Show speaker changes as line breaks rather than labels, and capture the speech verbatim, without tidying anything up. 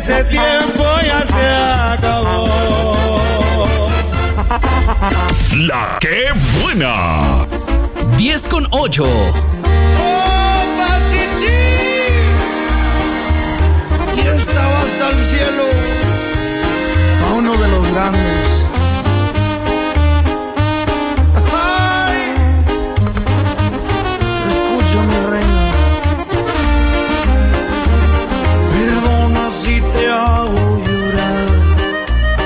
ese tiempo ya se acabó.
La que buena.
diez con ocho.